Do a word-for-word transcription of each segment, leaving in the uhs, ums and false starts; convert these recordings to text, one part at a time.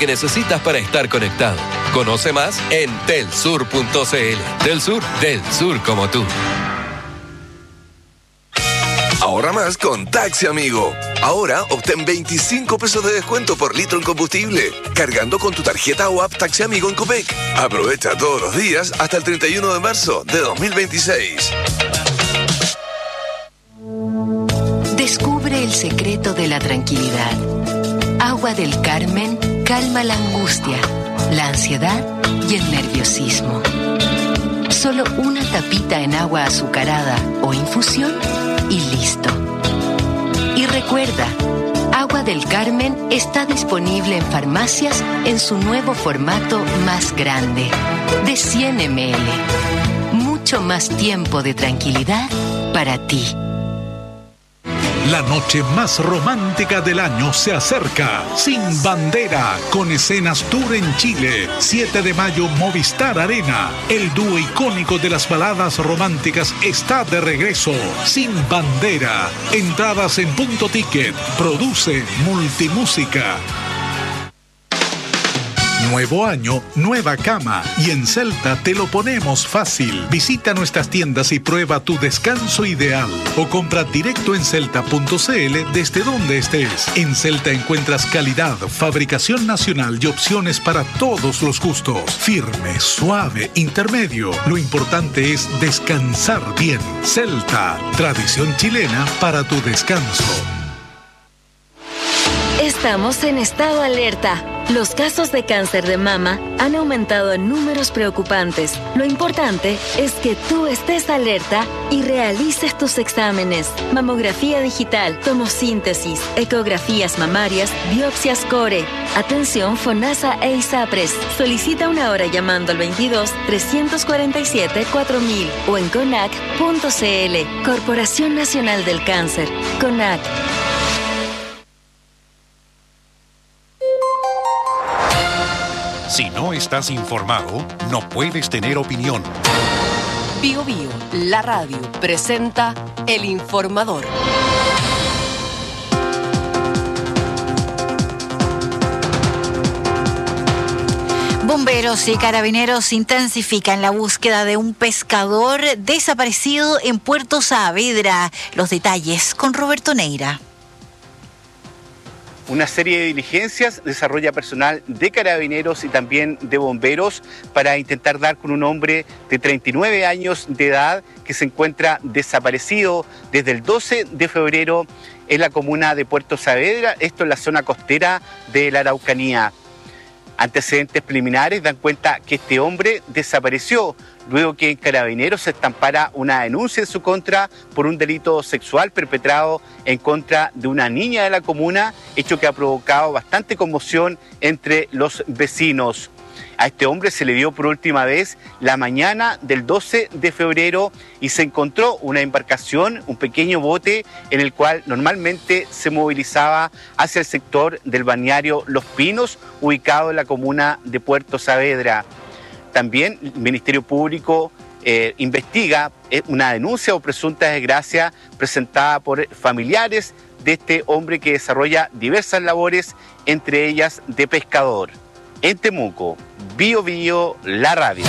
que necesitas para estar conectado. Conoce más en telsur punto c l. Telsur, del sur como tú. Ahorra más con Taxi Amigo. Ahora obtén veinticinco pesos de descuento por litro en combustible, cargando con tu tarjeta o app Taxi Amigo en Copec. Aprovecha todos los días hasta el treinta y uno de marzo de dos mil veintiséis. Descubre el secreto de la tranquilidad. Agua del Carmen calma la angustia, la ansiedad y el nerviosismo. Solo una tapita en agua azucarada o infusión y listo. Y recuerda, Agua del Carmen está disponible en farmacias en su nuevo formato más grande, de cien mililitros. Mucho más tiempo de tranquilidad para ti. La noche más romántica del año se acerca. Sin Bandera, con escenas tour en Chile. siete de mayo, Movistar Arena. El dúo icónico de las baladas románticas está de regreso. Sin Bandera. Entradas en Punto Ticket. Produce Multimúsica. Nuevo año, nueva cama. Y en Celta te lo ponemos fácil. Visita nuestras tiendas y prueba tu descanso ideal. O compra directo en celta punto c l desde donde estés. En Celta encuentras calidad, fabricación nacional y opciones para todos los gustos. Firme, suave, intermedio. Lo importante es descansar bien. Celta, tradición chilena para tu descanso. Estamos en estado alerta. Los casos de cáncer de mama han aumentado en números preocupantes. Lo importante es que tú estés alerta y realices tus exámenes. Mamografía digital, tomosíntesis, ecografías mamarias, biopsias core. Atención FONASA e ISAPRES. Solicita una hora llamando al veintidós, trescientos cuarenta y siete, cuatro mil o en conac punto c l. Corporación Nacional del Cáncer. CONAC. Si no estás informado, no puedes tener opinión. Bio Bio, la radio, presenta El Informador. Bomberos y carabineros intensifican la búsqueda de un pescador desaparecido en Puerto Saavedra. Los detalles con Roberto Neira. Una serie de diligencias desarrolla personal de carabineros y también de bomberos para intentar dar con un hombre de treinta y nueve años de edad que se encuentra desaparecido desde el doce de febrero en la comuna de Puerto Saavedra, esto en la zona costera de la Araucanía. Antecedentes preliminares dan cuenta que este hombre desapareció luego que en Carabineros se estampara una denuncia en su contra por un delito sexual perpetrado en contra de una niña de la comuna, hecho que ha provocado bastante conmoción entre los vecinos. A este hombre se le vio por última vez la mañana del doce de febrero y se encontró una embarcación, un pequeño bote en el cual normalmente se movilizaba hacia el sector del balneario Los Pinos, ubicado en la comuna de Puerto Saavedra. También el Ministerio Público eh, investiga eh, una denuncia o presunta desgracia presentada por familiares de este hombre que desarrolla diversas labores, entre ellas de pescador. En Temuco, Bio Bio, la radio.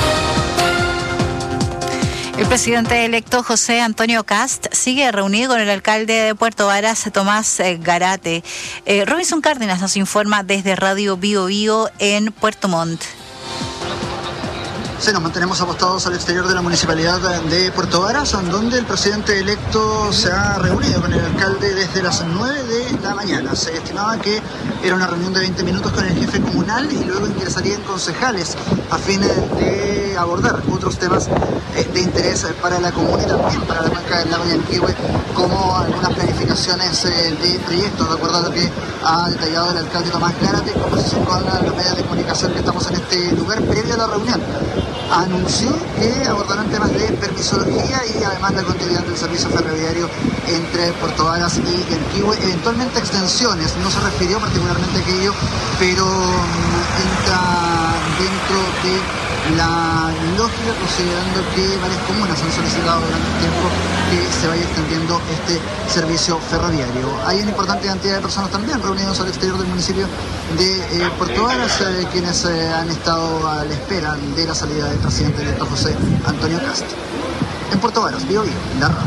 El presidente electo José Antonio Kast sigue reunido con el alcalde de Puerto Varas, Tomás eh, Garate. Eh, Robinson Cárdenas nos informa desde Radio Bio Bio en Puerto Montt. Sí, nos mantenemos apostados al exterior de la municipalidad de Puerto Varas, en donde el presidente electo se ha reunido con el alcalde desde las nueve de la mañana. Se estimaba que era una reunión de veinte minutos con el jefe comunal y luego ingresarían concejales a fin de abordar otros temas de interés para la comuna y también para la cuenca del lago Yanquihue, como algunas planificaciones de proyectos, de acuerdo a lo que ha detallado el alcalde Tomás Garate, en conversación con los medios de comunicación que estamos en este lugar previo a la reunión. Anunció que abordarán temas de permisología y además la continuidad del servicio ferroviario entre Puerto Varas y Yanquihue, eventualmente extensiones. No se refirió particularmente a aquello, pero um, entra dentro dentro de la lógica, considerando que varias comunas han solicitado durante el tiempo que se vaya extendiendo este servicio ferroviario. Hay una importante cantidad de personas también reunidas al exterior del municipio de eh, Puerto Varas, eh, quienes eh, han estado a la espera de la salida del presidente electo José Antonio Kast. En Puerto Varas, Bio Bio, la radio.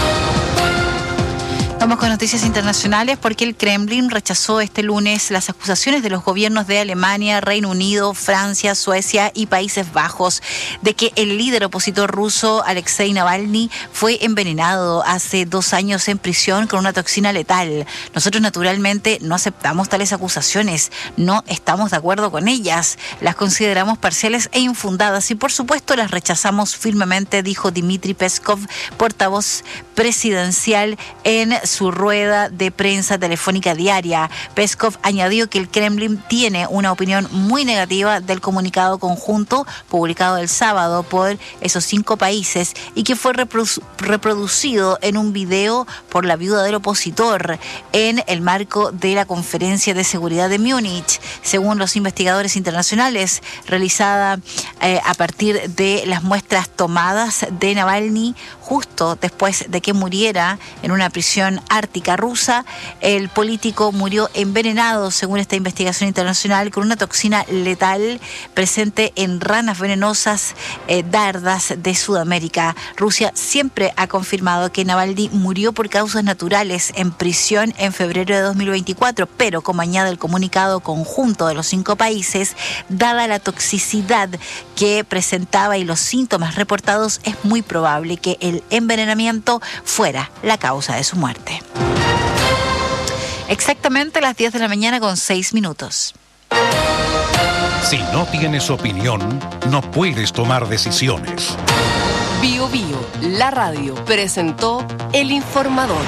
Vamos con noticias internacionales porque el Kremlin rechazó este lunes las acusaciones de los gobiernos de Alemania, Reino Unido, Francia, Suecia y Países Bajos de que el líder opositor ruso Alexei Navalny fue envenenado hace dos años en prisión con una toxina letal. Nosotros naturalmente no aceptamos tales acusaciones, no estamos de acuerdo con ellas, las consideramos parciales e infundadas y por supuesto las rechazamos firmemente, dijo Dmitry Peskov, portavoz presidencial en su rueda de prensa telefónica diaria. Peskov añadió que el Kremlin tiene una opinión muy negativa del comunicado conjunto publicado el sábado por esos cinco países y que fue reprodu- reproducido en un video por la viuda del opositor en el marco de la Conferencia de Seguridad de Múnich. Según los investigadores internacionales, realizada eh, a partir de las muestras tomadas de Navalny justo después de que muriera en una prisión ártica rusa, el político murió envenenado, según esta investigación internacional, con una toxina letal presente en ranas venenosas eh, dardas de Sudamérica. Rusia siempre ha confirmado que Navalny murió por causas naturales en prisión en febrero de dos mil veinticuatro, pero como añade el comunicado conjunto de los cinco países, dada la toxicidad que presentaba y los síntomas reportados, es muy probable que el envenenamiento fuera la causa de su muerte. Exactamente a las diez de la mañana con seis minutos. Si no tienes opinión, no puedes tomar decisiones. Bio Bio, la radio, presentó El Informador.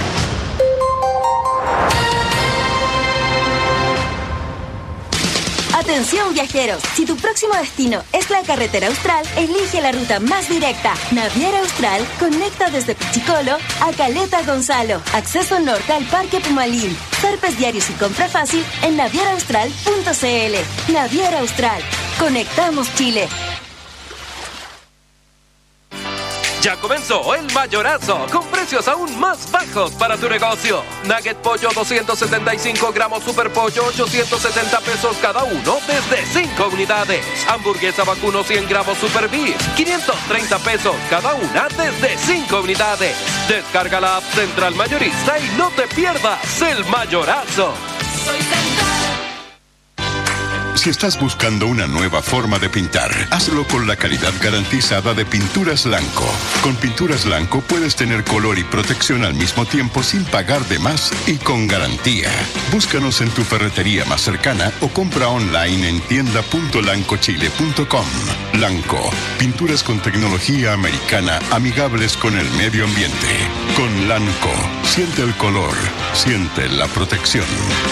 Atención viajeros, si tu próximo destino es la carretera austral, elige la ruta más directa. Naviera Austral conecta desde Pichicolo a Caleta Gonzalo. Acceso norte al Parque Pumalín. Zarpes diarios y compra fácil en naviera austral punto c l. Naviera Austral. Conectamos Chile. Ya comenzó el mayorazo, con precios aún más bajos para tu negocio. Nugget pollo doscientos setenta y cinco gramos, super pollo ochocientos setenta pesos cada uno desde cinco unidades. Hamburguesa vacuno cien gramos super beef, quinientos treinta pesos cada una desde cinco unidades. Descarga la app Central Mayorista y no te pierdas el mayorazo. Soy Central. Si estás buscando una nueva forma de pintar, hazlo con la calidad garantizada de Pinturas Lanco. Con Pinturas Lanco puedes tener color y protección al mismo tiempo sin pagar de más y con garantía. Búscanos en tu ferretería más cercana o compra online en tienda punto lanco chile punto com. Lanco, pinturas con tecnología americana amigables con el medio ambiente. Con Lanco, siente el color, siente la protección.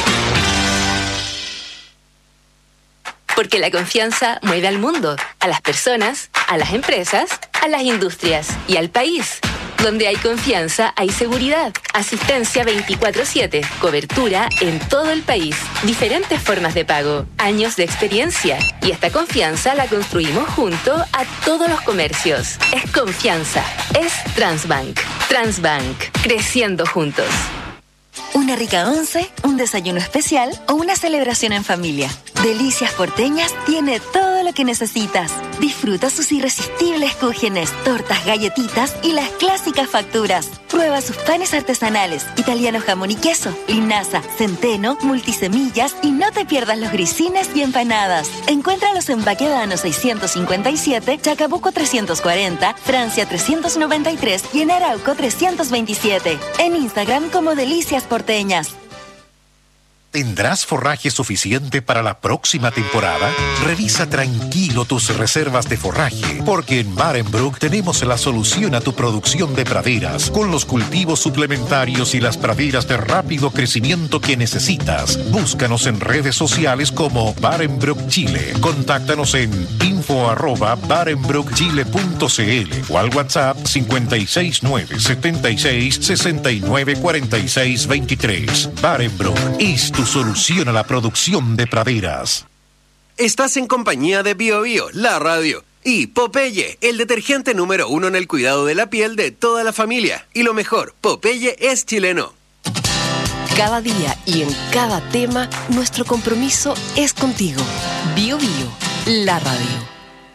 Porque la confianza mueve al mundo, a las personas, a las empresas, a las industrias y al país. Donde hay confianza, hay seguridad. Asistencia veinticuatro siete. Cobertura en todo el país. Diferentes formas de pago. Años de experiencia. Y esta confianza la construimos junto a todos los comercios. Es confianza. Es Transbank. Transbank. Creciendo juntos. Una rica once, un desayuno especial o una celebración en familia. Delicias Porteñas tiene todo lo que necesitas. Disfruta sus irresistibles cúgenes, tortas, galletitas y las clásicas facturas. Prueba sus panes artesanales, italiano jamón y queso, linaza, centeno, multisemillas y no te pierdas los grisines y empanadas. Encuéntralos en Baquedano seiscientos cincuenta y siete, Chacabuco trescientos cuarenta, Francia trescientos noventa y tres y en Arauco trescientos veintisiete. En Instagram como Delicias Porteñas. ¿Tendrás forraje suficiente para la próxima temporada? Revisa tranquilo tus reservas de forraje, porque en Barenbroek tenemos la solución a tu producción de praderas, con los cultivos suplementarios y las praderas de rápido crecimiento que necesitas. Búscanos en redes sociales como Barenbroek Chile. Contáctanos en info arroba barenbroek chile punto c l o al WhatsApp cinco seis nueve, siete seis, seis nueve, cuatro seis dos tres. Barenbroek es tu solución a la producción de praderas. estás en compañía de Bio Bio, la radio. Y Popeye, el detergente número uno en el cuidado de la piel de toda la familia. Y lo mejor, Popeye es chileno. Cada día y en cada tema, nuestro compromiso es contigo. Bio Bio, la radio.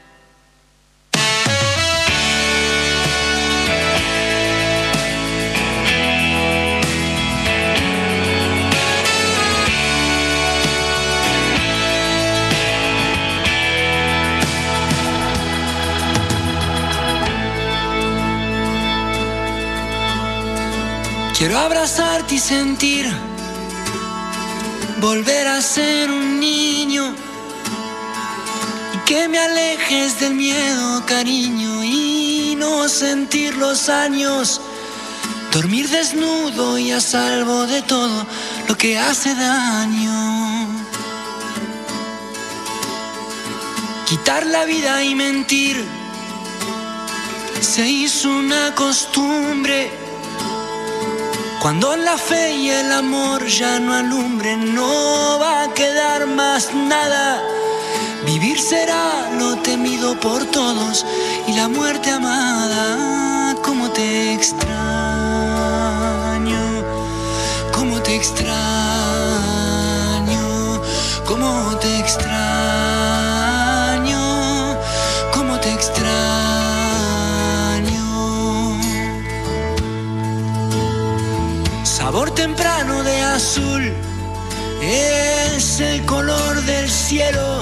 Quiero abrazarte y sentir, volver a ser un niño, y que me alejes del miedo, cariño, y no sentir los años, dormir desnudo y a salvo de todo lo que hace daño. Quitar la vida y mentir se hizo una costumbre. Cuando la fe y el amor ya no alumbren, no va a quedar más nada. Vivir será lo temido por todos y la muerte amada. Cómo te extraño, cómo te extraño, cómo te extraño, cómo te extraño. Sabor temprano de azul es el color del cielo.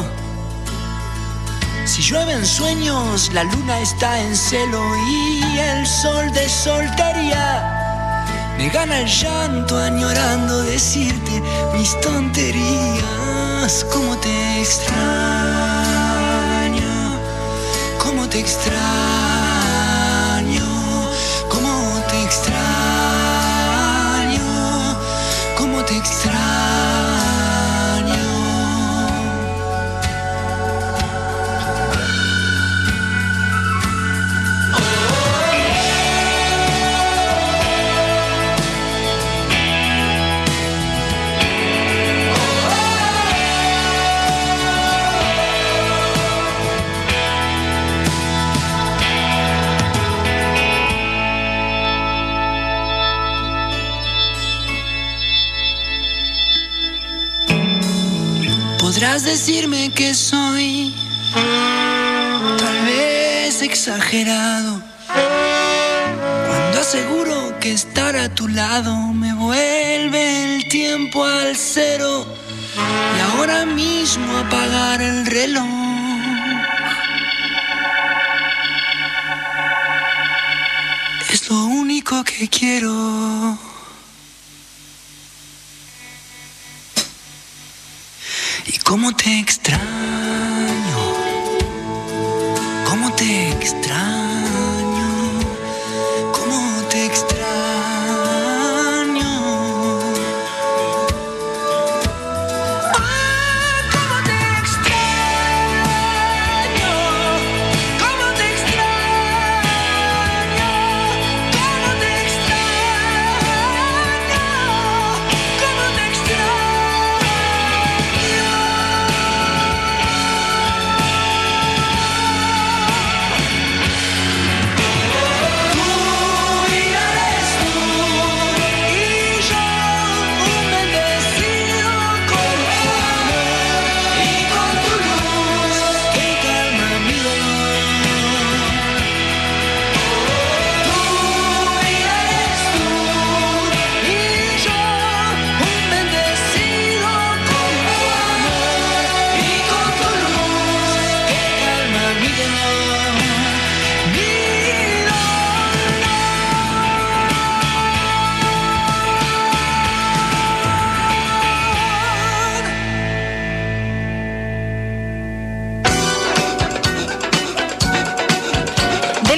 Si llueve en sueños, la luna está en celo y el sol de soltería me gana el llanto añorando decirte mis tonterías. Cómo te extraño, cómo te extraño, cómo te extraño. Te extraño. Podrás decirme que soy tal vez exagerado cuando aseguro que estar a tu lado me vuelve el tiempo al cero y ahora mismo apagar el reloj. Es lo único que quiero. Cómo te extraño, cómo te extraño, cómo te extraño. Ah, cómo te extraño, cómo te extraño, cómo te extraño, cómo te extraño.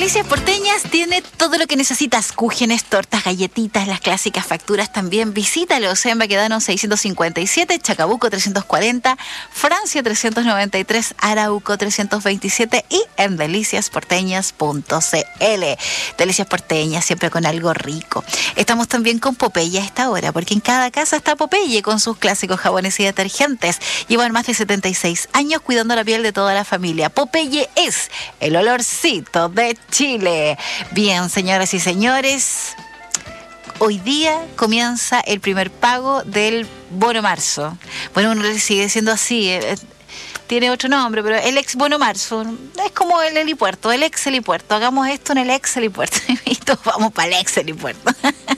Delicias Porteñas tiene todo lo que necesitas. Cúgenes, tortas, galletitas, las clásicas facturas también. Visítalos en Baquedano seiscientos cincuenta y siete, Chacabuco trescientos cuarenta, Francia trescientos noventa y tres, Arauco trescientos veintisiete y en delicias porteñas punto c l. Delicias Porteñas, siempre con algo rico. Estamos también con Popeye a esta hora, porque en cada casa está Popeye con sus clásicos jabones y detergentes. Llevan más de setenta y seis años cuidando la piel de toda la familia. Popeye es el olorcito de Chile. Bien, señoras y señores, hoy día comienza el primer pago del bono marzo. Bueno, uno le sigue diciendo así, eh, tiene otro nombre, pero el ex bono marzo es como el helipuerto, el ex helipuerto. Hagamos esto en el ex helipuerto y todos vamos para el ex helipuerto.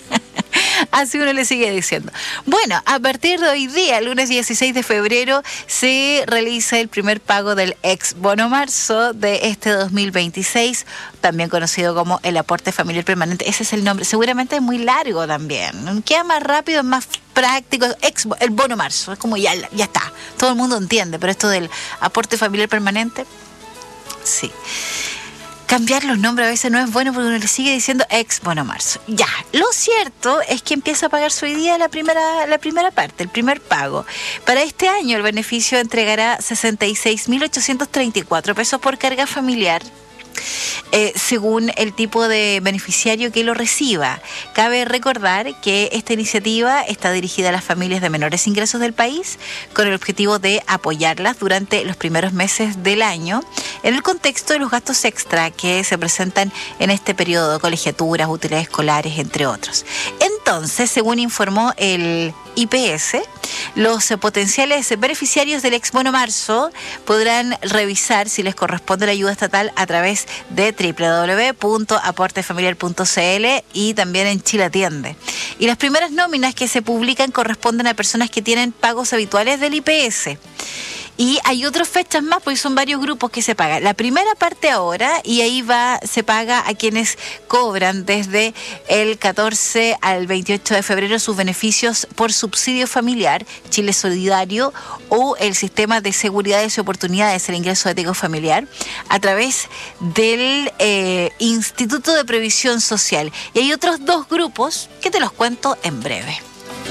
Así uno le sigue diciendo. Bueno, a partir de hoy día, lunes dieciséis de febrero, se realiza el primer pago del ex bono marzo de este dos mil veintiséis, también conocido como el aporte familiar permanente. Ese es el nombre, seguramente es muy largo también. Queda más rápido, más práctico. Ex, el bono marzo, es como ya, ya está. Todo el mundo entiende, pero esto del aporte familiar permanente, sí. Cambiar los nombres a veces no es bueno porque uno le sigue diciendo ex bono marzo. Ya, lo cierto es que empieza a pagarse hoy día la primera, la primera parte, el primer pago. Para este año el beneficio entregará sesenta y seis mil ochocientos treinta y cuatro pesos por carga familiar. Eh, según el tipo de beneficiario que lo reciba. Cabe recordar que esta iniciativa está dirigida a las familias de menores ingresos del país con el objetivo de apoyarlas durante los primeros meses del año en el contexto de los gastos extra que se presentan en este periodo, colegiaturas, útiles escolares, entre otros. Entonces, según informó el I P S, los potenciales beneficiarios del ex bono marzo podrán revisar si les corresponde la ayuda estatal a través de doble u doble u doble u punto aporte familiar punto c l y también en Chile Atiende. Y las primeras nóminas que se publican corresponden a personas que tienen pagos habituales del I P S. Y hay otras fechas más, porque son varios grupos que se pagan. La primera parte ahora, y ahí va, se paga a quienes cobran desde el catorce al veintiocho de febrero sus beneficios por subsidio familiar, Chile Solidario o el Sistema de Seguridades y Oportunidades, el ingreso ético familiar, a través del eh, Instituto de Previsión Social. Y hay otros dos grupos que te los cuento en breve.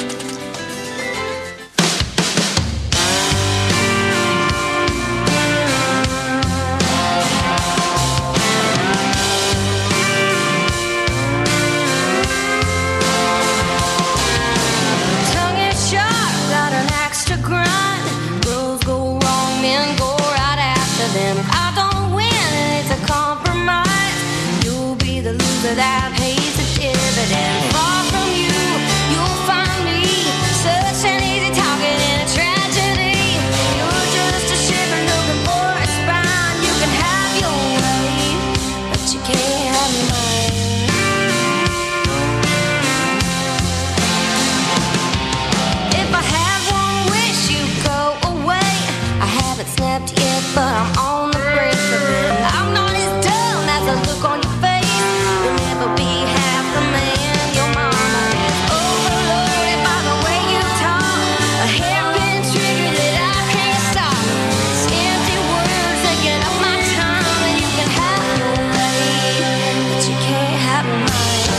That pays the dividend. Far from you, you'll find me such an easy target in a tragedy. You're just a shiver looking for a spine. You can have your way, but you can't have mine. If I had one wish, you'd go away. I haven't slept yet, but I'm on the brink of it. I'm not as dumb as the look on your face. Never be half the man your mama is. Overloaded by the way you talk, a hairpin trigger that I can't stop. It's empty words taking up my time, and you can have your way, but you can't have mine.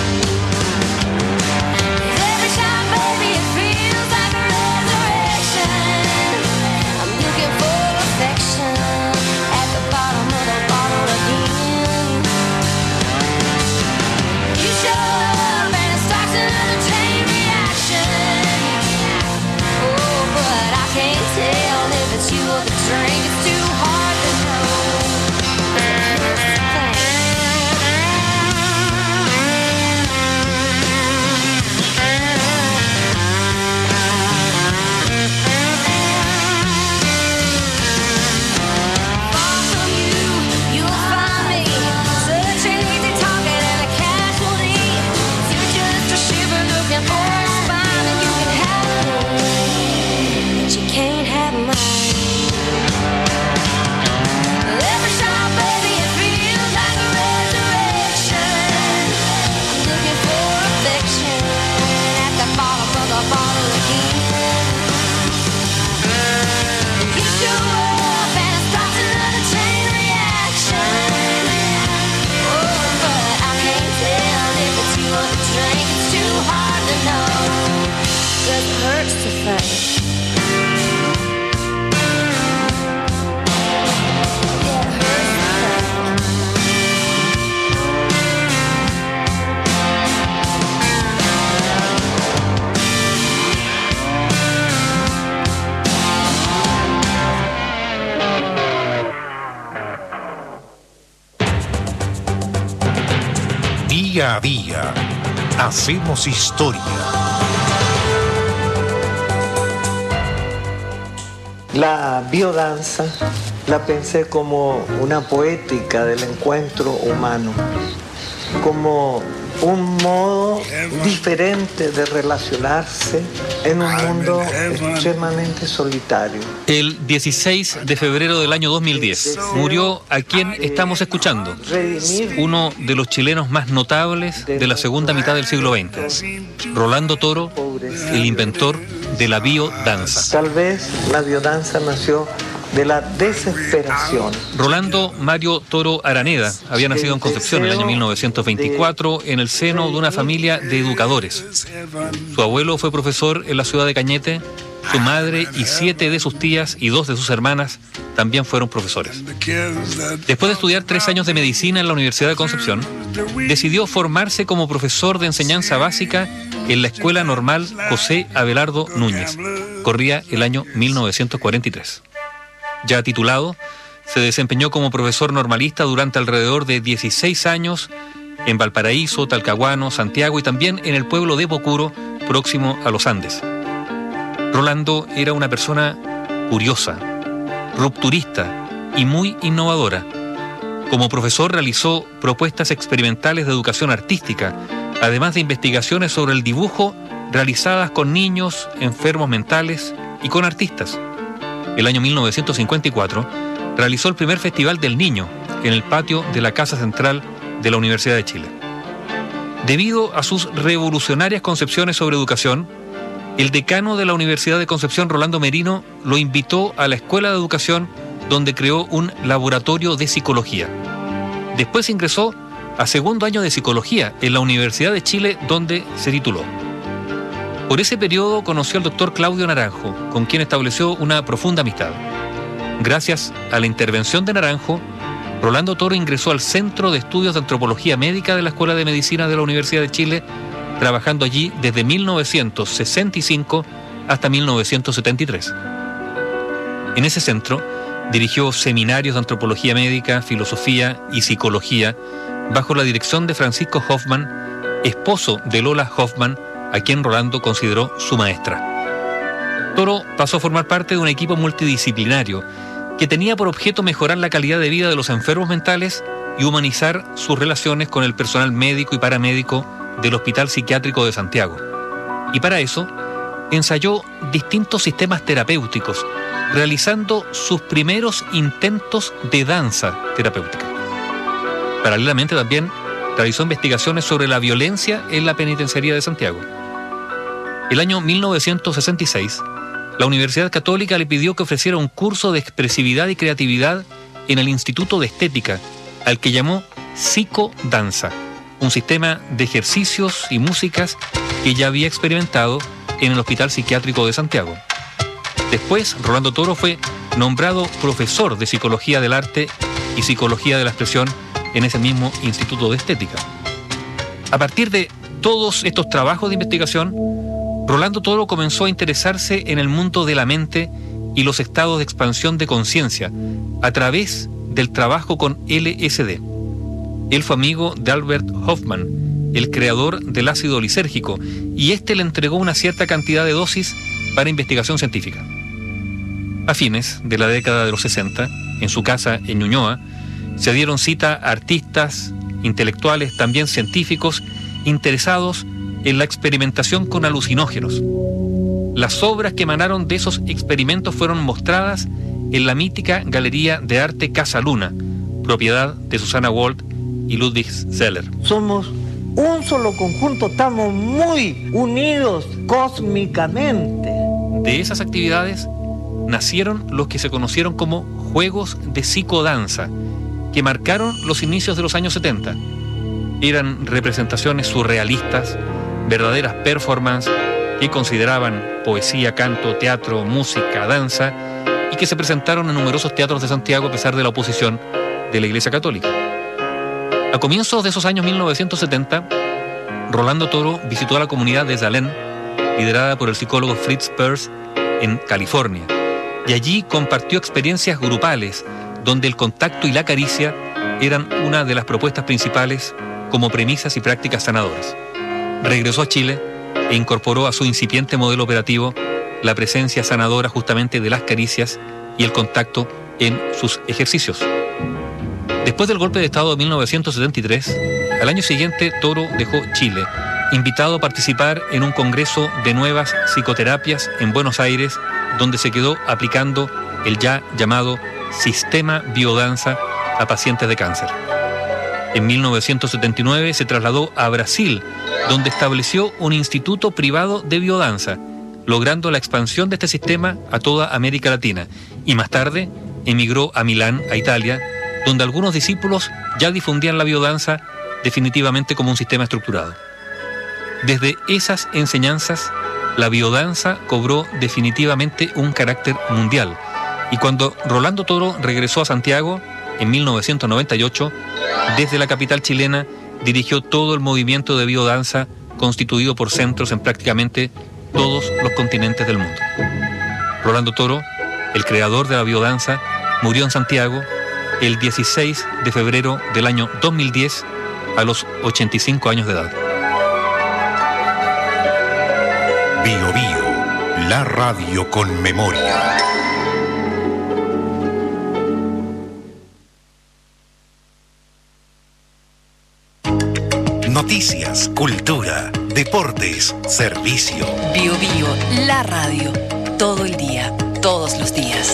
Every time, baby, it feels like a resurrection. I'm looking for affection at the bottom of the bottle again. Show up and it starts another chain reaction. Oh, but I can't tell if it's you or the drink. It's too hard to know. Here's the far from you, you'll find me such an easy target and a casualty. You're just a shiver looking for a spine, and you can have your way, but you can't have mine. Día a día, hacemos historia. La biodanza la pensé como una poética del encuentro humano, como un modo diferente de relacionarse en un mundo extremadamente solitario. El dieciséis de febrero del año dos mil diez murió a quien estamos escuchando, uno de los chilenos más notables de la segunda mitad del siglo veinte, Rolando Toro, el inventor de la biodanza. Tal vez la biodanza nació de la desesperación. Rolando Mario Toro Araneda había nacido en Concepción en el año mil novecientos veinticuatro en el seno de una familia de educadores. Su abuelo fue profesor en la ciudad de Cañete, su madre y siete de sus tías y dos de sus hermanas también fueron profesores. Después de estudiar tres años de medicina en la Universidad de Concepción, decidió formarse como profesor de enseñanza básica en la Escuela Normal José Abelardo Núñez. Corría el año mil novecientos cuarenta y tres. Ya titulado, se desempeñó como profesor normalista durante alrededor de dieciséis años en Valparaíso, Talcahuano, Santiago y también en el pueblo de Pocuro, próximo a los Andes. Rolando era una persona curiosa, rupturista y muy innovadora. Como profesor realizó propuestas experimentales de educación artística, además de investigaciones sobre el dibujo realizadas con niños, enfermos mentales y con artistas. El año mil novecientos cincuenta y cuatro realizó el primer Festival del Niño en el patio de la Casa Central de la Universidad de Chile. Debido a sus revolucionarias concepciones sobre educación, el decano de la Universidad de Concepción, Rolando Merino, lo invitó a la Escuela de Educación, donde creó un laboratorio de psicología. Después ingresó a segundo año de psicología en la Universidad de Chile, donde se tituló. Por ese periodo conoció al doctor Claudio Naranjo, con quien estableció una profunda amistad. Gracias a la intervención de Naranjo, Rolando Toro ingresó al Centro de Estudios de Antropología Médica de la Escuela de Medicina de la Universidad de Chile, trabajando allí desde mil novecientos sesenta y cinco hasta mil novecientos setenta y tres. En ese centro dirigió seminarios de antropología médica, filosofía y psicología bajo la dirección de Francisco Hoffman, esposo de Lola Hoffman, a quien Rolando consideró su maestra. Toro pasó a formar parte de un equipo multidisciplinario que tenía por objeto mejorar la calidad de vida de los enfermos mentales y humanizar sus relaciones con el personal médico y paramédico del Hospital Psiquiátrico de Santiago. Y para eso, ensayó distintos sistemas terapéuticos, realizando sus primeros intentos de danza terapéutica. Paralelamente también realizó investigaciones sobre la violencia en la penitenciaría de Santiago. El año mil novecientos sesenta y seis, la Universidad Católica le pidió que ofreciera un curso de expresividad y creatividad en el Instituto de Estética, al que llamó Psicodanza, un sistema de ejercicios y músicas que ya había experimentado en el Hospital Psiquiátrico de Santiago. Después, Rolando Toro fue nombrado profesor de Psicología del Arte y Psicología de la Expresión en ese mismo Instituto de Estética. A partir de todos estos trabajos de investigación, Rolando Toro comenzó a interesarse en el mundo de la mente y los estados de expansión de conciencia a través del trabajo con L S D. Él fue amigo de Albert Hoffman, el creador del ácido lisérgico, y este le entregó una cierta cantidad de dosis para investigación científica. A fines de la década de los sesenta, en su casa en Ñuñoa, se dieron cita a artistas, intelectuales, también científicos, interesados en la experimentación con alucinógenos. Las obras que emanaron de esos experimentos fueron mostradas en la mítica Galería de Arte Casa Luna, propiedad de Susana Wald y Ludwig Zeller. Somos un solo conjunto, estamos muy unidos cósmicamente. De esas actividades nacieron los que se conocieron como Juegos de Psicodanza, que marcaron los inicios de los años setenta. Eran representaciones surrealistas, verdaderas performances que consideraban poesía, canto, teatro, música, danza, y que se presentaron en numerosos teatros de Santiago a pesar de la oposición de la Iglesia Católica. A comienzos de esos años mil novecientos setenta, Rolando Toro visitó a la comunidad de Zalén, liderada por el psicólogo Fritz Perls, en California, y allí compartió experiencias grupales donde el contacto y la caricia eran una de las propuestas principales como premisas y prácticas sanadoras. Regresó a Chile e incorporó a su incipiente modelo operativo la presencia sanadora justamente de las caricias y el contacto en sus ejercicios. Después del golpe de Estado de mil novecientos setenta y tres, al año siguiente Toro dejó Chile, invitado a participar en un congreso de nuevas psicoterapias en Buenos Aires, donde se quedó aplicando el ya llamado sistema biodanza a pacientes de cáncer. En mil novecientos setenta y nueve se trasladó a Brasil, donde estableció un instituto privado de biodanza, logrando la expansión de este sistema a toda América Latina, y más tarde emigró a Milán, a Italia, donde algunos discípulos ya difundían la biodanza definitivamente como un sistema estructurado. Desde esas enseñanzas, la biodanza cobró definitivamente un carácter mundial, y cuando Rolando Toro regresó a Santiago en mil novecientos noventa y ocho, desde la capital chilena dirigió todo el movimiento de biodanza constituido por centros en prácticamente todos los continentes del mundo. Rolando Toro, el creador de la biodanza, murió en Santiago el dieciséis de febrero del año dos mil diez a los ochenta y cinco años de edad. Bio Bio, la radio con memoria. Noticias, cultura, deportes, servicio. Bio Bio, la radio. Todo el día, todos los días.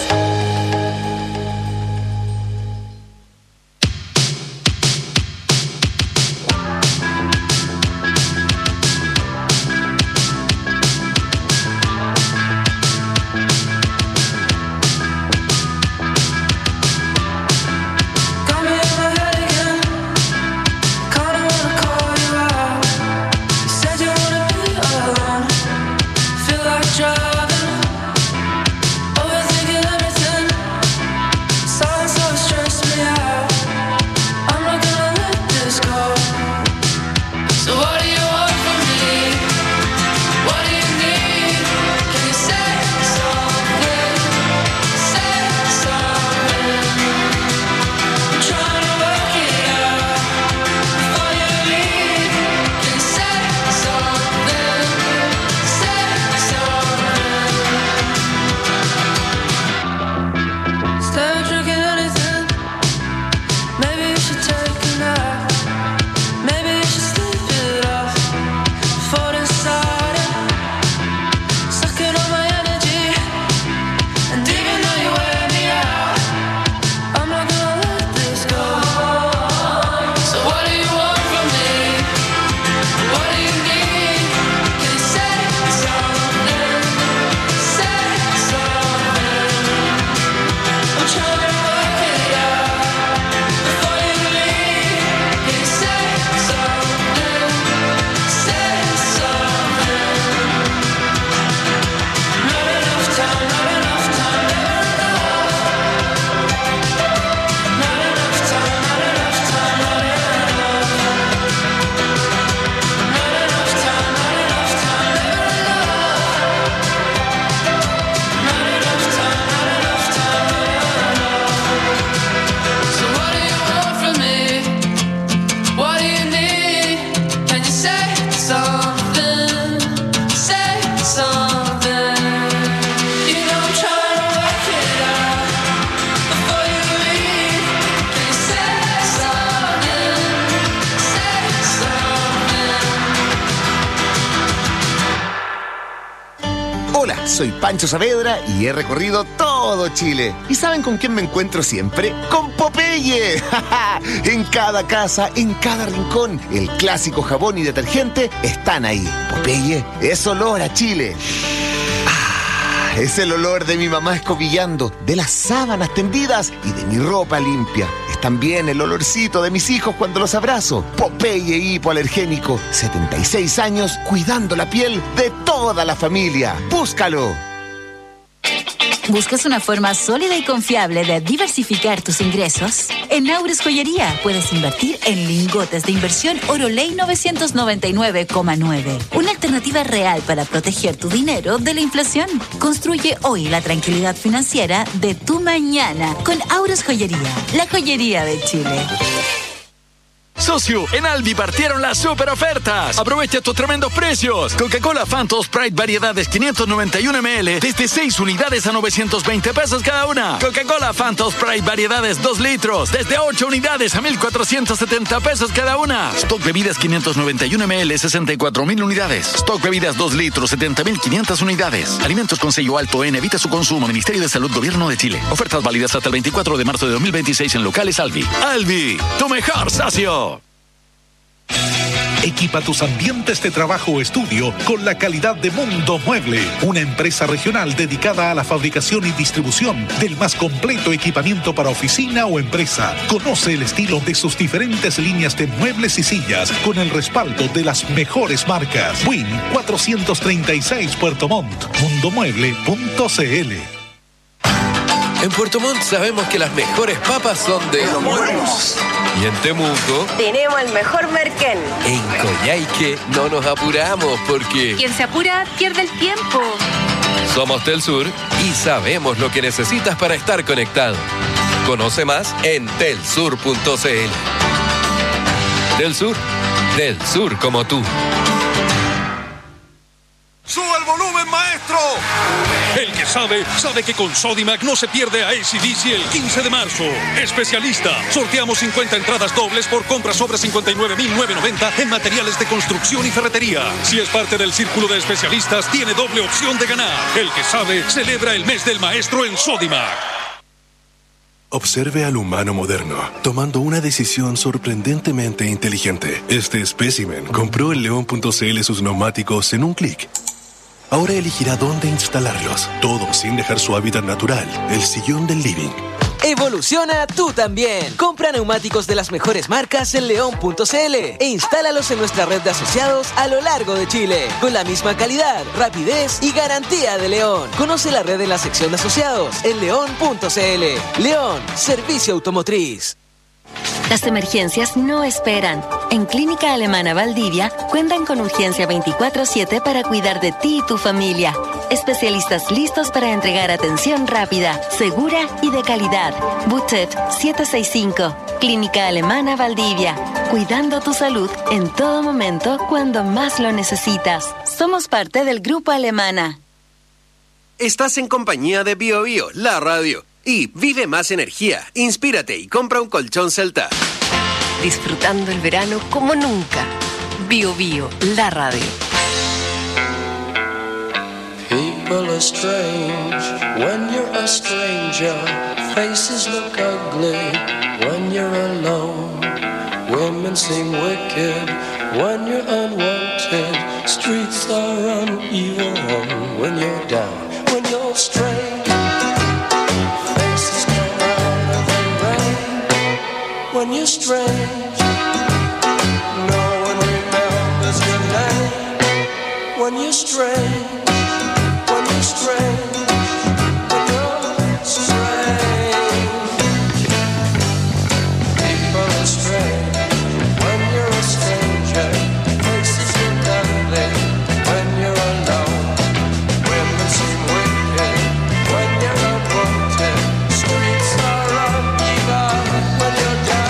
Soy Pancho Saavedra y he recorrido todo Chile. ¿Y saben con quién me encuentro siempre? ¡Con Popeye! En cada casa, en cada rincón, el clásico jabón y detergente están ahí. Popeye es olor a Chile. Ah, es el olor de mi mamá escobillando, de las sábanas tendidas y de mi ropa limpia. Es también el olorcito de mis hijos cuando los abrazo. Popeye hipoalergénico, setenta y seis años cuidando la piel de toda la familia. ¡Búscalo! ¿Buscas una forma sólida y confiable de diversificar tus ingresos? En Aures Joyería puedes invertir en lingotes de inversión Oroley novecientos noventa y nueve coma nueve. Una alternativa real para proteger tu dinero de la inflación. Construye hoy la tranquilidad financiera de tu mañana con Aures Joyería, la joyería de Chile. Socio, en Aldi partieron las super ofertas. Aprovecha estos tremendos precios. Coca-Cola Fanta Sprite variedades quinientos noventa y uno mililitros desde seis unidades a novecientos veinte pesos cada una. Coca-Cola Fanta Sprite variedades dos litros desde ocho unidades a mil cuatrocientos setenta pesos cada una. Stock bebidas quinientos noventa y uno mililitros sesenta y cuatro mil unidades. Stock bebidas dos litros setenta mil quinientas unidades. Alimentos con sello alto en, evita su consumo. Ministerio de Salud, Gobierno de Chile. Ofertas válidas hasta el veinticuatro de marzo de dos mil veintiséis en locales Albi. Albi, tu mejor socio. Equipa tus ambientes de trabajo o estudio con la calidad de Mundo Mueble, una empresa regional dedicada a la fabricación y distribución del más completo equipamiento para oficina o empresa. Conoce el estilo de sus diferentes líneas de muebles y sillas con el respaldo de las mejores marcas. Win cuatrocientos treinta y seis Puerto Montt, mundomueble punto cl. En Puerto Montt sabemos que las mejores papas son de los buenos. Y en Temuco tenemos el mejor merquén. En Coyhaique no nos apuramos porque Quien se apura pierde el tiempo. somos Telsur y sabemos lo que necesitas para estar conectado. Conoce más en telsur punto cl. Telsur, del sur como tú. ¡Sube el volumen, maestro! El que sabe, sabe que con Sodimac no se pierde a A C D C el quince de marzo. Especialista, sorteamos cincuenta entradas dobles por compras sobre cincuenta y nueve mil novecientos noventa en materiales de construcción y ferretería. Si es parte del círculo de especialistas, tiene doble opción de ganar. El que sabe, celebra el mes del maestro en Sodimac. Observe al humano moderno, tomando una decisión sorprendentemente inteligente. Este espécimen compró en león punto cl sus neumáticos en un clic. Ahora elegirá dónde instalarlos, todo sin dejar su hábitat natural, el sillón del living. Evoluciona tú también. Compra neumáticos de las mejores marcas en león punto cl e instálalos en nuestra red de asociados a lo largo de Chile, con la misma calidad, rapidez y garantía de León. Conoce la red en la sección de asociados en león punto cl. León, servicio automotriz. Las emergencias no esperan. En Clínica Alemana Valdivia cuentan con urgencia veinticuatro siete para cuidar de ti y tu familia. Especialistas listos para entregar atención rápida, segura y de calidad. Butet setecientos sesenta y cinco. Clínica Alemana Valdivia. Cuidando tu salud en todo momento cuando más lo necesitas. Somos parte del Grupo Alemana. Estás en compañía de Bio Bio, la radio. Y vive más energía, inspírate y compra un colchón Celta. Disfrutando el verano como nunca. Bio Bio, la radio. People are strange when you're a stranger. Faces look ugly when you're alone. Women seem wicked when you're unwanted. Streets are uneven when you're down. When you're strange. When you're strange, no one remembers your name. When you're strange, when you're strange, when you're strange. People are strange when you're a stranger. Faces look ugly when you're alone. Women seem wicked when you're unwanted. Streets are uneven when you're down.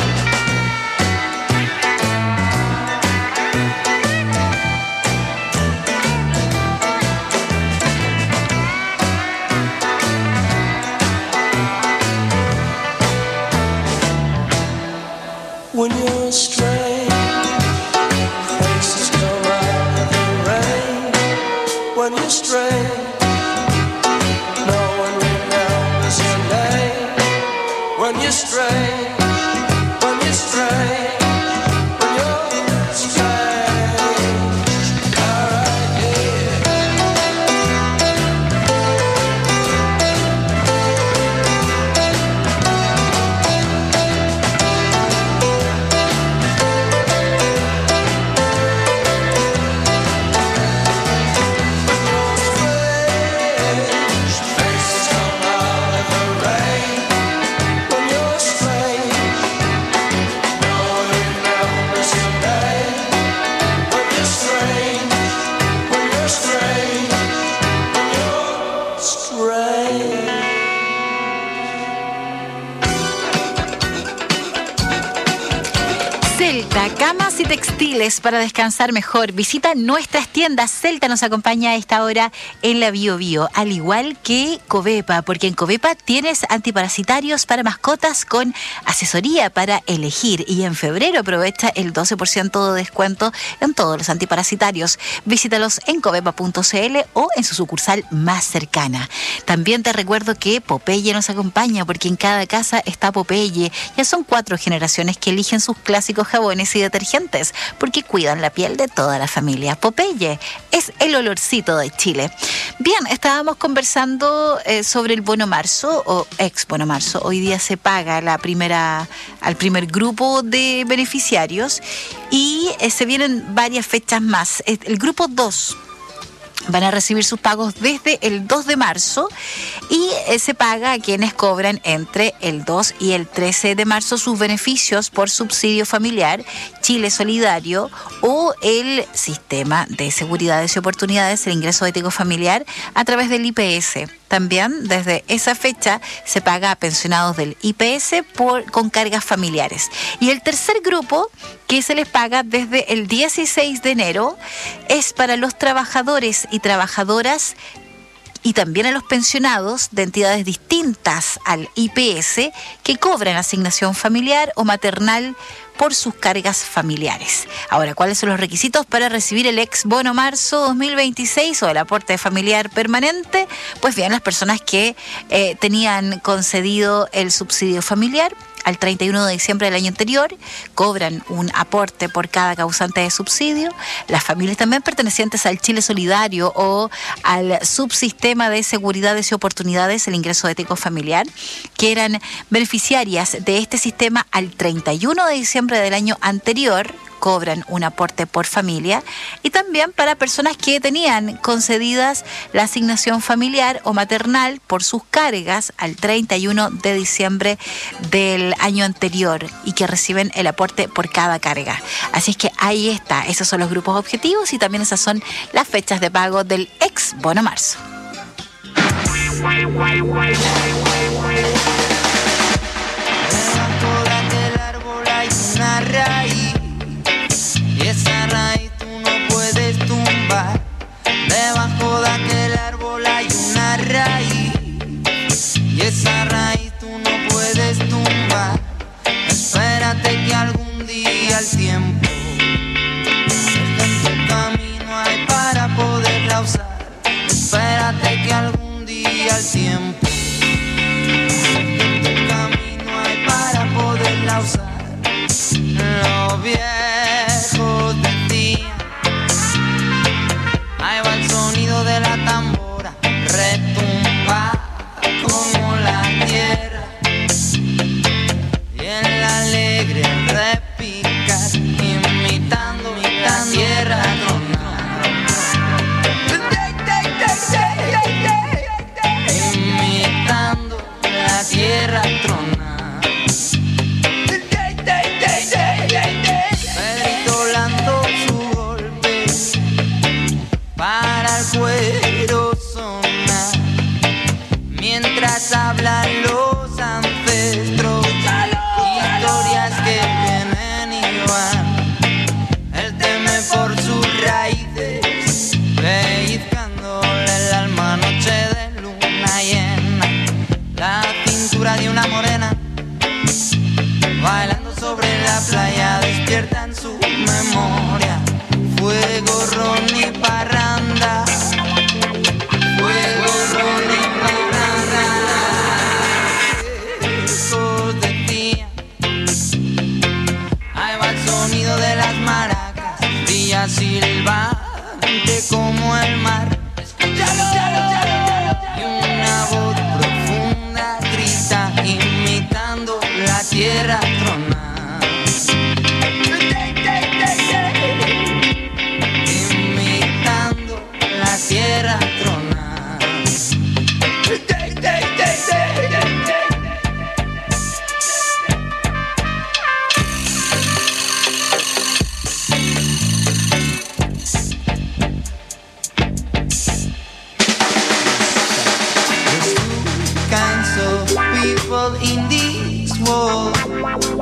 When you're strange, faces come out of the rain. When you're strange, no one remembers your name. When you're strange, when you're strange, when you're strange. All right, yeah. Faces come out of the rain. When you're strange, no one Celta, camas y textiles para descansar mejor. Visita nuestras tiendas. Celta nos acompaña a esta hora en la Bio Bio, al igual que Covepa, porque en Covepa tienes antiparasitarios para mascotas con asesoría para elegir. Y en febrero aprovecha el doce por ciento de descuento en todos los antiparasitarios. Visítalos en covepa punto cl o en su sucursal más cercana. También te recuerdo que Popeye nos acompaña, porque en cada casa está Popeye. Ya son cuatro generaciones que eligen sus clásicos jabones y detergentes, porque cuidan la piel de toda la familia. Popeye es el olorcito de Chile. Bien, estábamos conversando eh, sobre el bono marzo o ex bono marzo. Hoy día se paga la primera, al primer grupo de beneficiarios y eh, se vienen varias fechas más. El grupo dos van a recibir sus pagos desde el dos de marzo y eh, se paga a quienes cobran entre el dos y el trece de marzo sus beneficios por subsidio familiar, Chile Solidario o el Sistema de Seguridades y Oportunidades, el ingreso ético familiar a través del I P S. También desde esa fecha se paga a pensionados del I P S por, con cargas familiares. Y el tercer grupo que se les paga desde el dieciséis de enero es para los trabajadores y trabajadoras y también a los pensionados de entidades distintas al I P S que cobran asignación familiar o maternal por sus cargas familiares. Ahora, ¿cuáles son los requisitos para recibir el ex bono marzo dos mil veintiséis o el aporte familiar permanente? Pues bien, las personas que eh, tenían concedido el subsidio familiar al treinta y uno de diciembre del año anterior, cobran un aporte por cada causante de subsidio. Las familias también pertenecientes al Chile Solidario o al subsistema de seguridades y oportunidades, el ingreso ético familiar, que eran beneficiarias de este sistema al treinta y uno de diciembre del año anterior, cobran un aporte por familia. Y también para personas que tenían concedidas la asignación familiar o maternal por sus cargas al treinta y uno de diciembre del año anterior y que reciben el aporte por cada carga. Así es que ahí está, esos son los grupos objetivos y también esas son las fechas de pago del ex bono marzo. Y esa raíz tú no puedes tumbar. Debajo de aquel árbol hay una raíz. Y esa raíz tú no puedes tumbar. Espérate que algún día el tiempo en tu camino hay para poderla usar. Espérate que algún día el tiempo en tu camino hay para poderla usar. Lo viejos decían, ahí va el sonido de la tambora, retumba como la tierra, y el alegre repicar, imitando la tierra tronar, imitando la tierra tronar. Pedrito lanzó su golpe para el cuero sonar, mientras hablan los ancestros, historias que vienen y van. Él teme por sus raíces, pellizcándole el alma noche de luna llena, la cintura de una morena bailando sobre la playa, despierta en su memoria fuego, ron y parranda, fuego, ron y parranda. Hijos decían, ahí va el sonido de las maracas, brilla silbante como el mar. Y una voz profunda grita imitando la tierra tronar. Imitando la tierra tronar. There's two kinds of people in this world.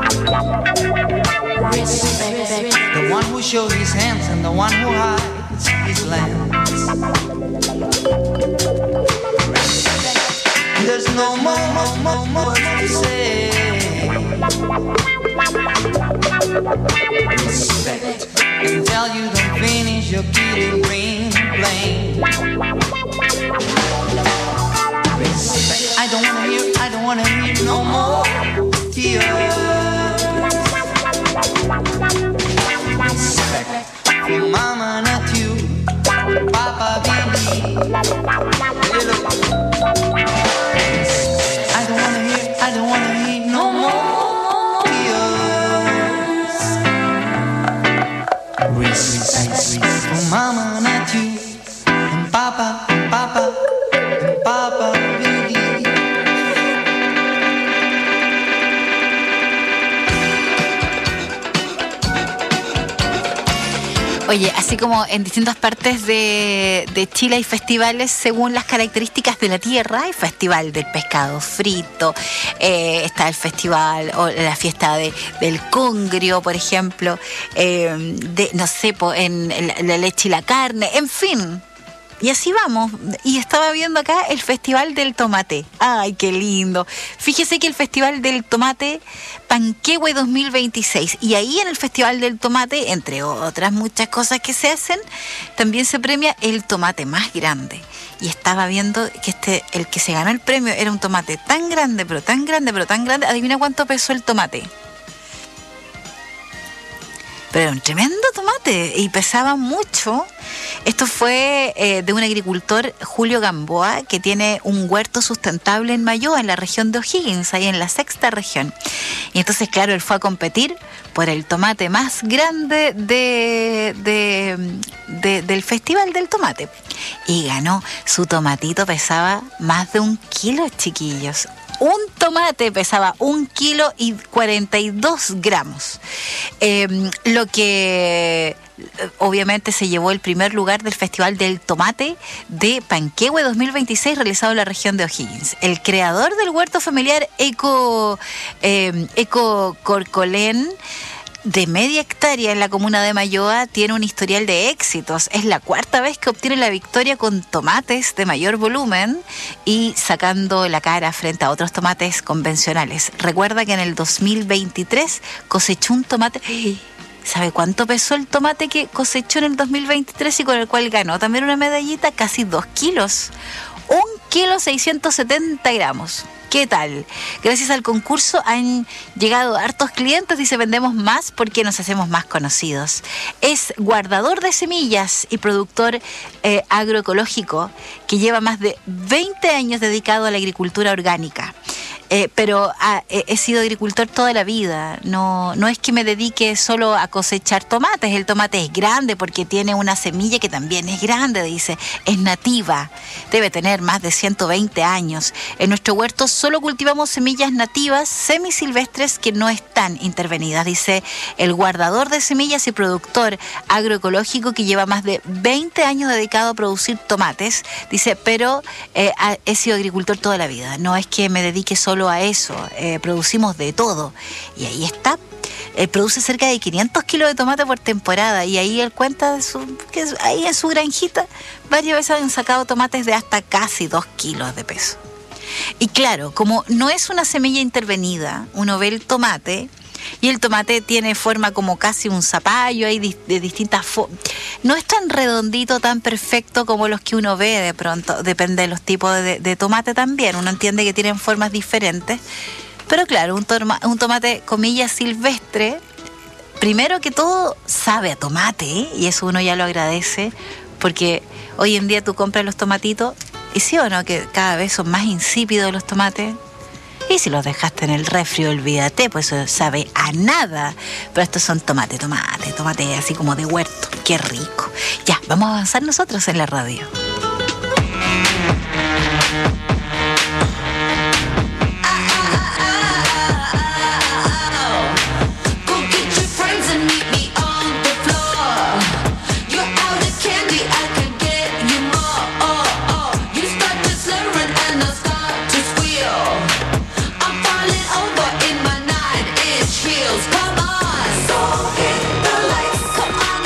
show his hands and the one who hides his lands. There's no more, more, more, more to say. Respect until you don't finish your kitty green plane. Respect. I don't wanna hear, I don't wanna hear no more tears. Respect from mama, not you, Papa, baby. I don't wanna hear, I don't wanna hear no more tears. Respect from mama, not you, and Papa, Papa, and Papa, baby. Oye, así como en distintas partes de, de Chile hay festivales según las características de la tierra, hay festival del pescado frito, eh, está el festival o la fiesta de, del congrio, por ejemplo, eh, de, no sé, po, en, en la, la leche y la carne, en fin. Y así vamos. Y estaba viendo acá el Festival del Tomate. ¡Ay, qué lindo! Fíjese que el Festival del Tomate Panquehue dos mil veintiséis. Y ahí en el Festival del Tomate, entre otras muchas cosas que se hacen, también se premia el tomate más grande. Y estaba viendo que este, el que se ganó el premio era un tomate tan grande, pero tan grande, pero tan grande. Adivina cuánto pesó el tomate. Pero era un tremendo tomate y pesaba mucho. Esto fue eh, de un agricultor, Julio Gamboa, que tiene un huerto sustentable en Mayoa, en la región de O'Higgins, ahí en la sexta región. Y entonces, claro, él fue a competir por el tomate más grande de, de, de, del Festival del Tomate. Y ganó. Su tomatito pesaba más de un kilo, chiquillos. Un tomate pesaba un kilo y cuarenta y dos gramos. Eh, lo que obviamente se llevó el primer lugar del Festival del Tomate de Panquehue dos mil veintiséis, realizado en la región de O'Higgins. El creador del huerto familiar Eco, eh, Eco Corcolén, de media hectárea en la comuna de Mayoa, tiene un historial de éxitos. Es la cuarta vez que obtiene la victoria con tomates de mayor volumen y sacando la cara frente a otros tomates convencionales. Recuerda que en el dos mil veintitrés cosechó un tomate... ¿Sabe cuánto pesó el tomate que cosechó en el dos mil veintitrés y con el cual ganó también una medallita? Casi dos kilos. Un kilo seiscientos setenta gramos. ¿Qué tal? Gracias al concurso han llegado hartos clientes y se vendemos más porque nos hacemos más conocidos. Es guardador de semillas y productor eh, agroecológico que lleva más de veinte años dedicado a la agricultura orgánica. Eh, pero ah, he sido agricultor toda la vida. No, no es que me dedique solo a cosechar tomates. El tomate es grande porque tiene una semilla que también es grande, dice. Es nativa. Debe tener más de ciento veinte años. En nuestro huerto solo cultivamos semillas nativas semisilvestres que no están intervenidas, dice el guardador de semillas y productor agroecológico que lleva más de veinte años dedicado a producir tomates. Dice, pero eh, he sido agricultor toda la vida. No es que me dedique solo a eso, eh, producimos de todo. Y ahí está. Él produce cerca de quinientos kilos de tomate por temporada y ahí él cuenta de su, que ahí en su granjita varias veces han sacado tomates de hasta casi dos kilos de peso. Y claro, como no es una semilla intervenida, uno ve el tomate y el tomate tiene forma como casi un zapallo, hay de distintas formas. No es tan redondito, tan perfecto como los que uno ve de pronto, depende de los tipos de, de tomate también. Uno entiende que tienen formas diferentes, pero claro, un, toma, un tomate, comillas, silvestre, primero que todo sabe a tomate, ¿eh? Y eso uno ya lo agradece, porque hoy en día tú compras los tomatitos, y sí o no, que cada vez son más insípidos los tomates. Y si los dejaste en el refri, olvídate, pues eso sabe a nada. Pero estos son tomate, tomate, tomate así como de huerto. ¡Qué rico! Ya, vamos a avanzar nosotros en la radio. Come on, so hit the lights. Come on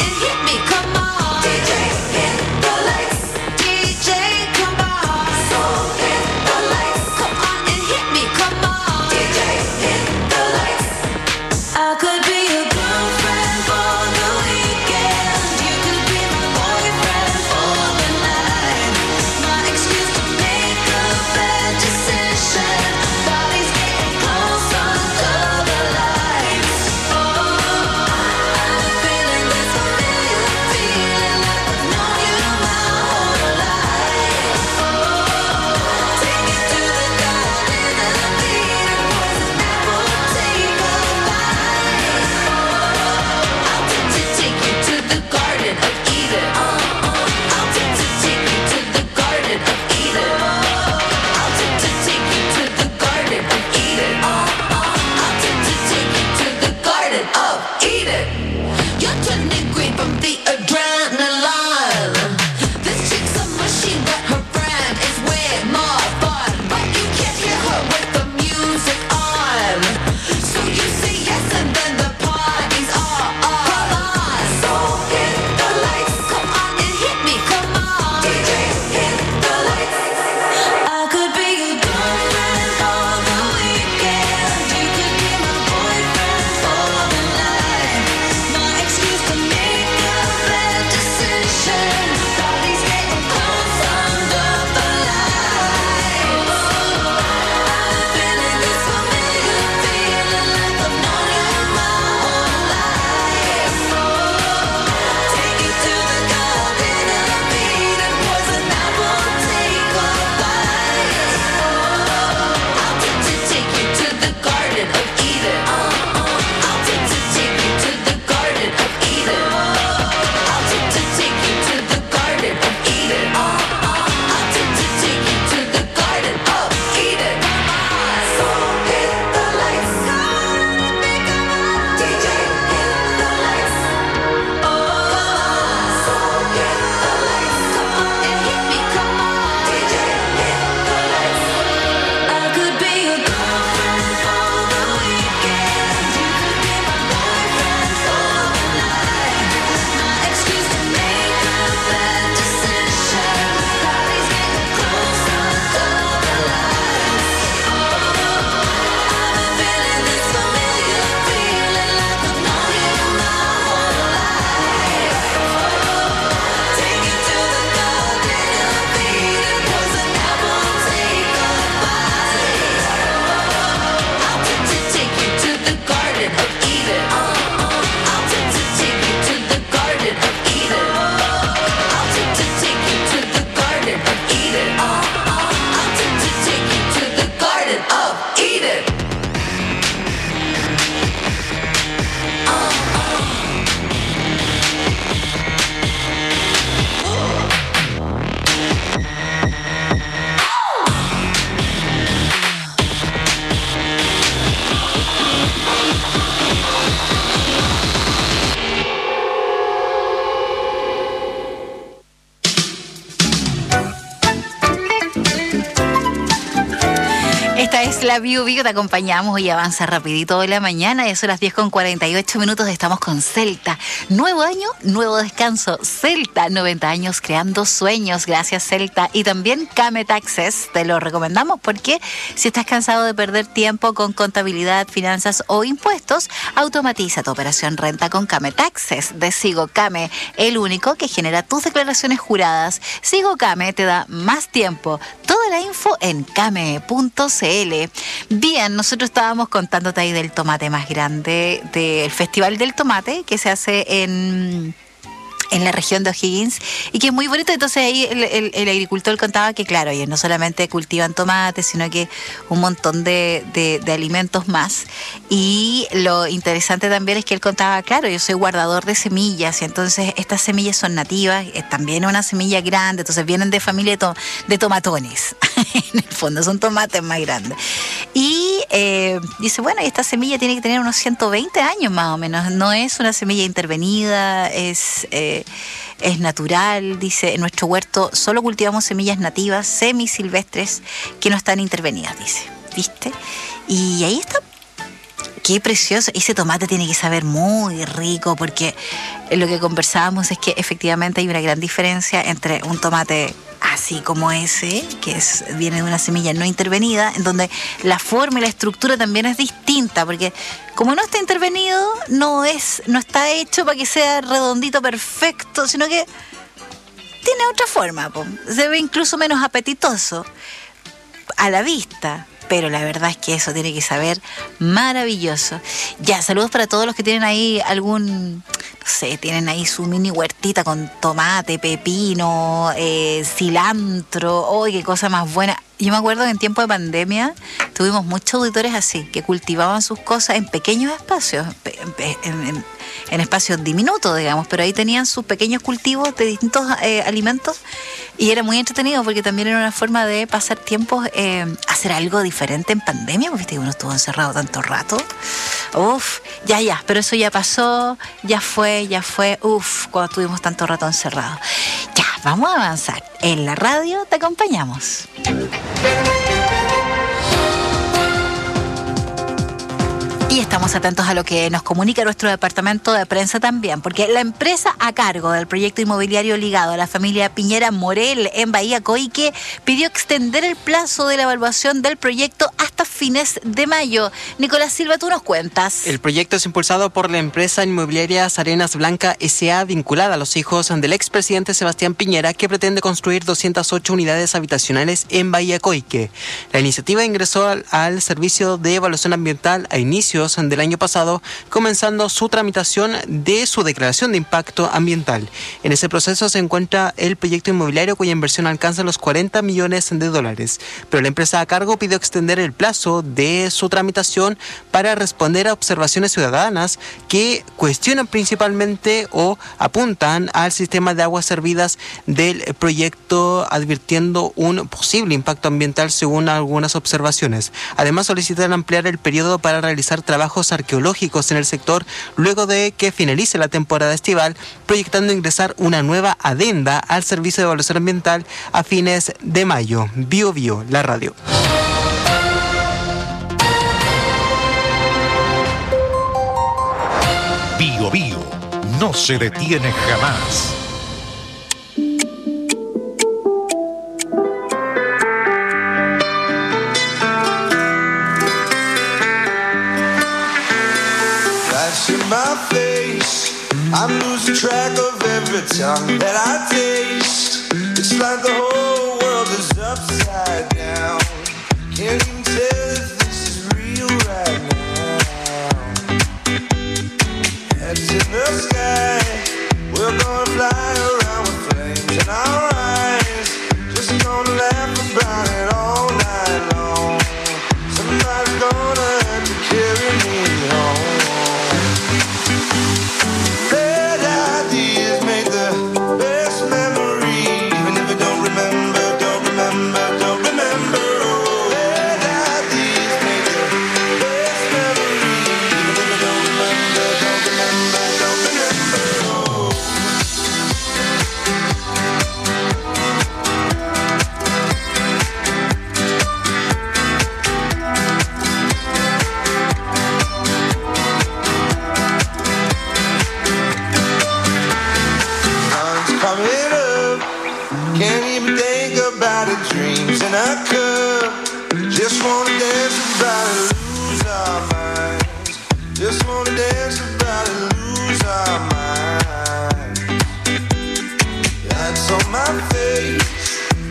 la Bio Bio te acompañamos y avanza rapidito de la mañana. Ya son las diez con cuarenta y ocho minutos. Estamos con Celta. Nuevo año, nuevo descanso. Celta, noventa años creando sueños. Gracias, Celta. Y también Kame Taxes. Te lo recomendamos porque si estás cansado de perder tiempo con contabilidad, finanzas o impuestos, automatiza tu operación renta con Kame Taxes de Sigo Kame, el único que genera tus declaraciones juradas. Sigo Kame te da más tiempo. Toda la info en kame punto cl. Bien, nosotros estábamos contándote ahí del tomate más grande, del Festival del Tomate que se hace en... en la región de O'Higgins, y que es muy bonito. Entonces ahí el, el, el agricultor contaba que, claro, ellos no solamente cultivan tomates, sino que un montón de, de, de alimentos más. Y lo interesante también es que él contaba, claro, yo soy guardador de semillas, y entonces estas semillas son nativas, eh, también es una semilla grande, entonces vienen de familia de, to- de tomatones. En el fondo son tomates más grandes. Y eh, dice, bueno, y esta semilla tiene que tener unos ciento veinte años más o menos, no es una semilla intervenida, es... Eh, es natural. Dice, en nuestro huerto solo cultivamos semillas nativas, semisilvestres, que no están intervenidas, dice, ¿viste? Y ahí está. Qué precioso. Ese tomate tiene que saber muy rico, porque lo que conversábamos es que efectivamente hay una gran diferencia entre un tomate así como ese, que es, viene de una semilla no intervenida, en donde la forma y la estructura también es distinta, porque como no está intervenido, no es, no está hecho para que sea redondito, perfecto, sino que tiene otra forma, po. Se ve incluso menos apetitoso a la vista. Pero la verdad es que eso tiene que saber maravilloso. Ya, saludos para todos los que tienen ahí algún, no sé, tienen ahí su mini huertita con tomate, pepino, eh, cilantro. ¡Oh, qué cosa más buena! Yo me acuerdo que en tiempo de pandemia tuvimos muchos auditores así, que cultivaban sus cosas en pequeños espacios, en, en, en espacios diminutos, digamos, pero ahí tenían sus pequeños cultivos de distintos eh, alimentos, y era muy entretenido porque también era una forma de pasar tiempos, eh, hacer algo diferente en pandemia, porque viste que uno estuvo encerrado tanto rato. Uf, ya, ya, pero eso ya pasó, ya fue, ya fue, uf, cuando estuvimos tanto rato encerrados. Ya, vamos a avanzar. En la radio te acompañamos. Y estamos atentos a lo que nos comunica nuestro departamento de prensa también, porque la empresa a cargo del proyecto inmobiliario ligado a la familia Piñera Morel en Bahía Coique pidió extender el plazo de la evaluación del proyecto hasta fines de mayo. Nicolás Silva, tú nos cuentas. El proyecto es impulsado por la empresa inmobiliaria Arenas Blanca S A, vinculada a los hijos del expresidente Sebastián Piñera, que pretende construir doscientas ocho unidades habitacionales en Bahía Coique. La iniciativa ingresó al, al Servicio de Evaluación Ambiental a inicio del año pasado, comenzando su tramitación de su declaración de impacto ambiental. En ese proceso se encuentra el proyecto inmobiliario, cuya inversión alcanza los cuarenta millones de dólares, pero la empresa a cargo pidió extender el plazo de su tramitación para responder a observaciones ciudadanas que cuestionan principalmente o apuntan al sistema de aguas servidas del proyecto, advirtiendo un posible impacto ambiental según algunas observaciones. Además, solicitan ampliar el periodo para realizar trabajos arqueológicos en el sector luego de que finalice la temporada estival, proyectando ingresar una nueva adenda al Servicio de Evaluación Ambiental a fines de mayo. Bio Bio, la radio. Bio Bio no se detiene jamás. My face, I'm losing track of every tongue that I taste. It's like the whole world is upside down. Can't even tell if this is real right now. Heads in the sky, we're gonna fly around with flames in our eyes. Just gonna laugh about it all night long. Somebody's gonna have to carry me home.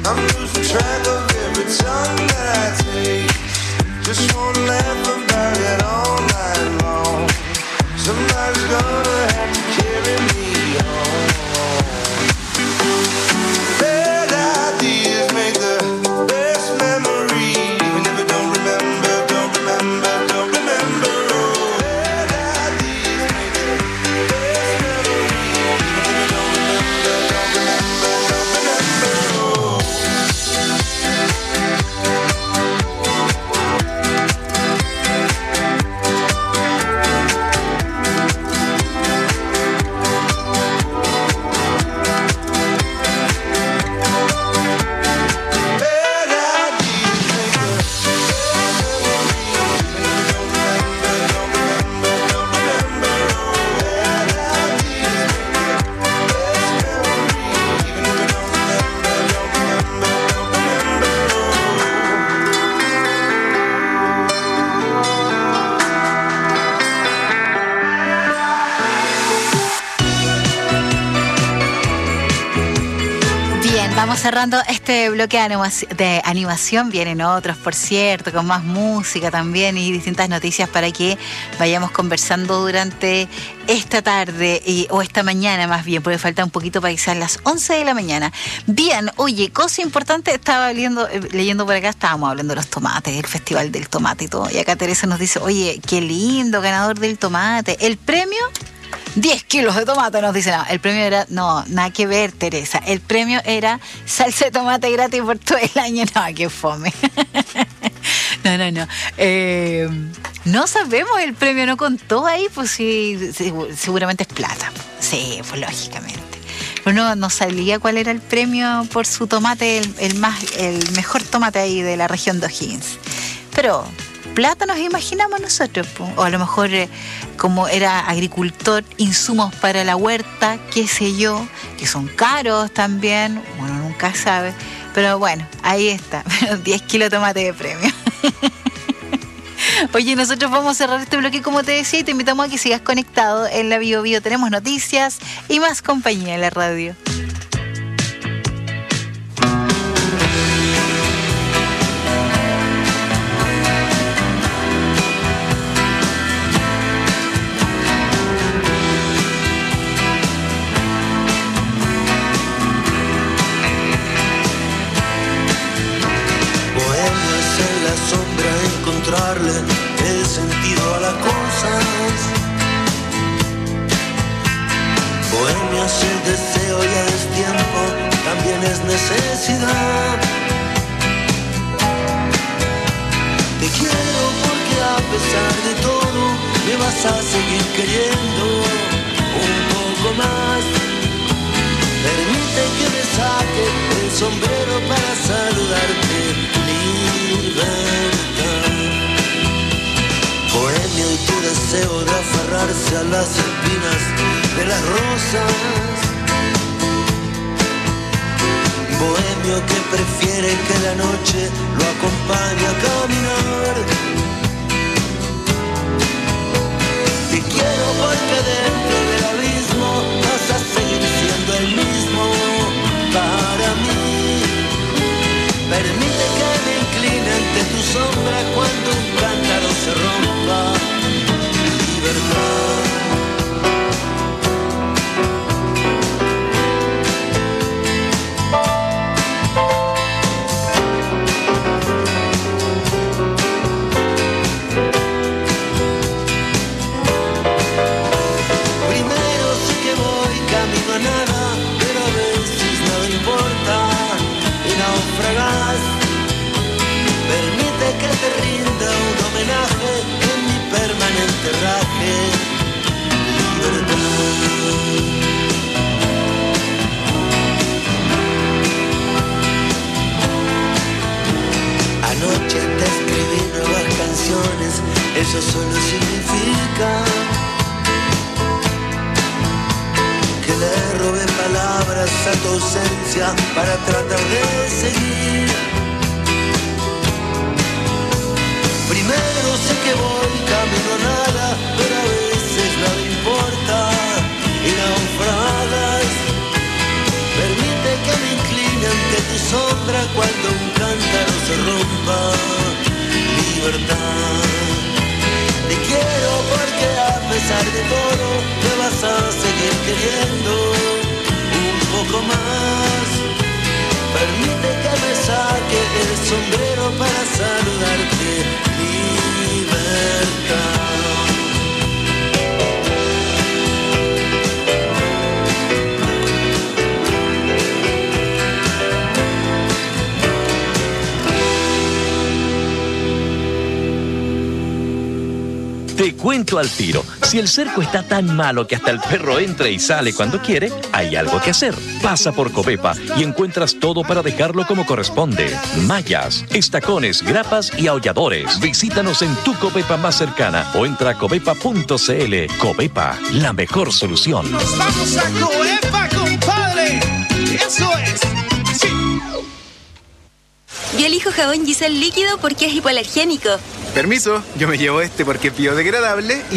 I'm losing track of every tongue that I taste. Just wanna laugh about it all night long. Somebody's gonna have to carry me home. Bad ideas make the best memories. Even if I don't remember, don't remember, don't remember. Oh, bad ideas make the best memories. Even if I don't remember, don't remember, don't remember. Oh. Vamos cerrando este bloque de, anima de animación. Vienen otros, por cierto, con más música también y distintas noticias para que vayamos conversando durante esta tarde y, o esta mañana más bien, porque falta un poquito para que sean las once de la mañana. Bien, oye, cosa importante, estaba leyendo, leyendo por acá, estábamos hablando de los tomates, el festival del tomate y todo, y acá Teresa nos dice, oye, qué lindo, ganador del tomate. El premio... diez kilos de tomate, nos dicen. No, el premio era... No, nada que ver, Teresa. El premio era salsa de tomate gratis por todo el año. No, qué fome. No, no, no. Eh, no sabemos, el premio no contó ahí, pues sí, seguramente es plata. Sí, pues lógicamente. Pero no, no salía cuál era el premio por su tomate, el, el, más, el mejor tomate ahí de la región de O'Higgins. Pero... plata nos imaginamos nosotros, po. O a lo mejor eh, como era agricultor, insumos para la huerta, qué sé yo, que son caros también, bueno, nunca sabe, pero bueno, ahí está, diez kilos de tomate de premio. Oye, nosotros vamos a cerrar este bloque como te decía y te invitamos a que sigas conectado en la Bio Bio. Tenemos noticias y más compañía en la radio. Encontrarle el sentido a las cosas. Bohemia es el deseo y el tiempo, también es necesidad. Te quiero porque a pesar de todo me vas a seguir queriendo un poco más. Permite que me saque el sombrero para saludarte. Libertad. Bohemia y tu deseo de aferrarse a las espinas de las rosas. Bohemio que prefiere que la noche lo acompañe a caminar. Te quiero porque dentro del abismo vas a seguir siendo el mismo para mí. Permite que me incline ante tu sombra cuando un cántaro se rompa. Libertad. Primero sé que voy camino a nada, pero a veces nada importa y naufragas. Permite que te rinda un homenaje en mi permanente raje. Libertad. Anoche te escribí nuevas canciones, eso solo significa que le robé palabras a tu ausencia para tratar de seguir. Primero sé que voy camino a nada, pero a veces nada importa y naufragas. Permite que me incline ante tu sombra queriendo un poco más. Permite que me saque el sombrero para saludarte. Libertad. Te cuento al tiro. Si el cerco está tan malo que hasta el perro entra y sale cuando quiere, hay algo que hacer. Pasa por Covepa y encuentras todo para dejarlo como corresponde. Mallas, estacones, grapas y aulladores. Visítanos en tu Covepa más cercana o entra a covepa punto cl. Covepa, la mejor solución. ¡Nos vamos a Covepa, compadre! ¡Eso es! ¡Sí! Yo elijo jabón Giselle líquido porque es hipoalergénico. Permiso, yo me llevo este porque es biodegradable y